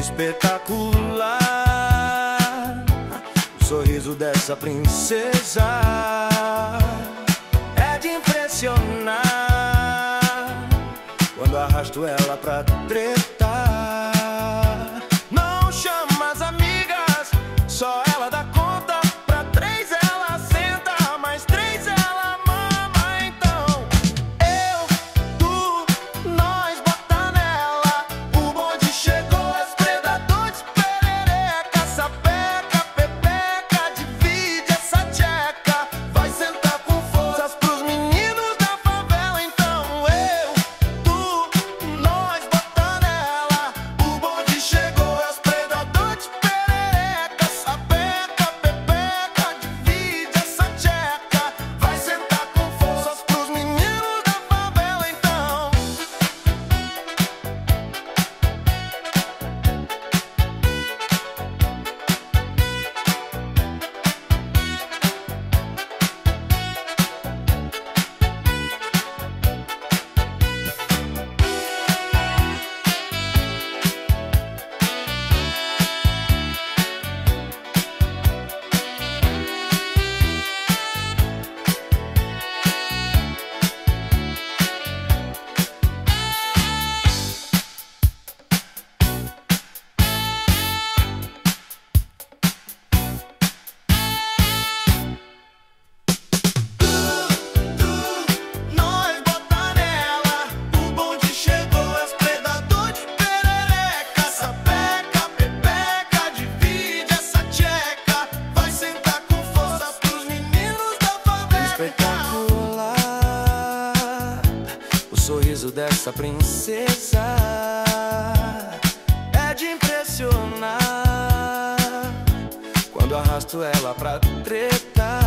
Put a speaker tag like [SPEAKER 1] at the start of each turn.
[SPEAKER 1] espetacular. O sorriso dessa princesa é de impressionar. Quando arrasto ela pra tretar, não chama as amigas, só ela dá conta. Pra três ela senta, mais três ela mama. Então eu, tu, nós bota nela. O bonde chegou, as predadores, perereca, sapeca, pepeca, divide essa tcheca. Vai sentar com forças pros meninos da favela. Então eu, tu, nós bota nela. O bonde chegou, as predadores, perereca, sapeca, pepeca, divide essa tcheca. Vai sentar com forças pros meninos da favela. Então nós bota nela. O bonde chegou, as predadores, perereca, sapeca, pepeca, divide essa tcheca. Vai sentar com força pros meninos da favela. Espetacular, o sorriso dessa princesa é de impressionar. Quando arrasto ela pra tretar,